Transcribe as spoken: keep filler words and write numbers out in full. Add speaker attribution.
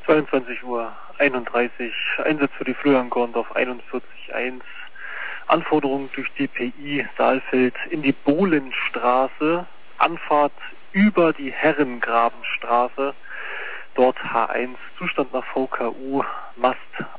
Speaker 1: zweiundzwanzig Uhr einunddreißig, Einsatz für die Flöhankorndorf einundvierzig eins, Anforderung durch D P I Saalfeld in die Bohlenstraße, Anfahrt über die Herrengrabenstraße, dort H eins, Zustand nach V K U, Mast